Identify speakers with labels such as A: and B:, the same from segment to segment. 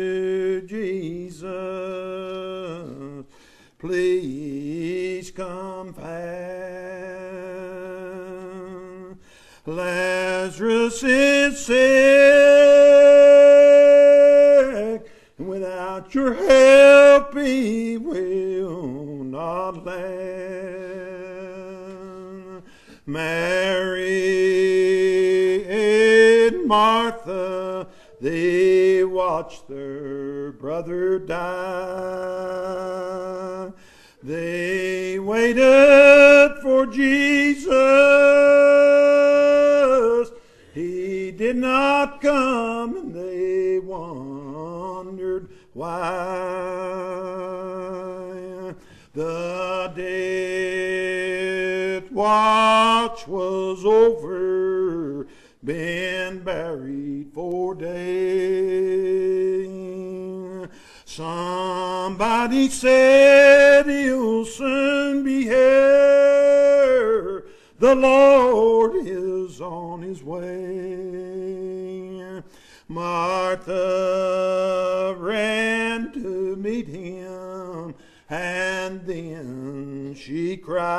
A: to Jesus, please come fast. Lazarus is sick, and without your help he will not last. Mary and Martha, they watched their brother die. They waited for Jesus. He did not come, and they wondered why. The death watch was over, been buried 4 days. Somebody said he'll soon be here. The Lord is on his way. Martha ran to meet him, and then she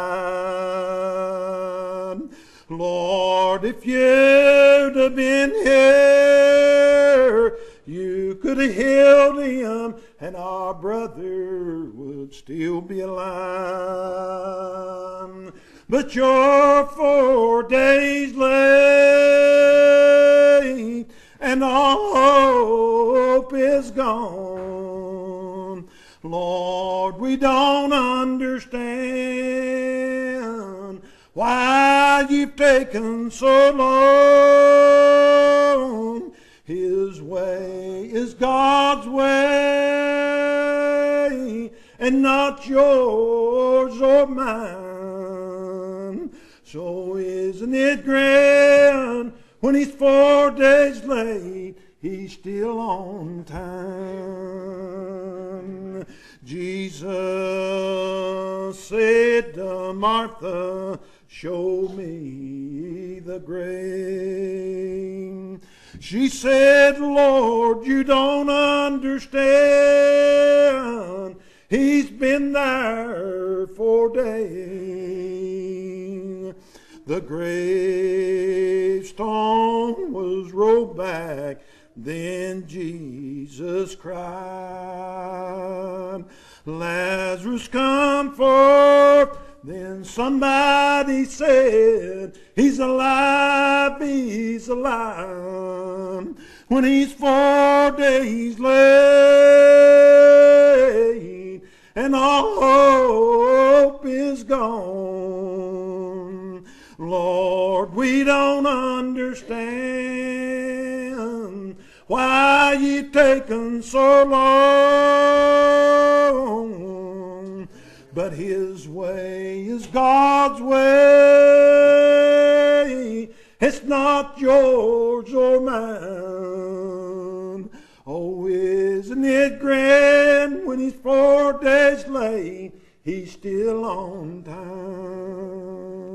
A: cried, Lord, if you'd have been here, you could have healed him, and our brother would still be alive. But you're 4 days late, and all hope is gone. Lord, we don't understand why you've taken so long. His way is God's way, and not yours or mine. So isn't it grand when he's 4 days late, he's still on time. Jesus said to Martha, show me the grave. She said, Lord, you don't understand. He's been there 4 days. The gravestone was rolled back. Then Jesus cried, Lazarus, come forth. Then somebody said, he's alive, he's alive. When he's 4 days late, and all hope is gone. Lord, we don't understand why you've taken so long. But his way is God's way. It's not yours or mine. Oh, isn't it grand when he's 4 days late, he's still on time.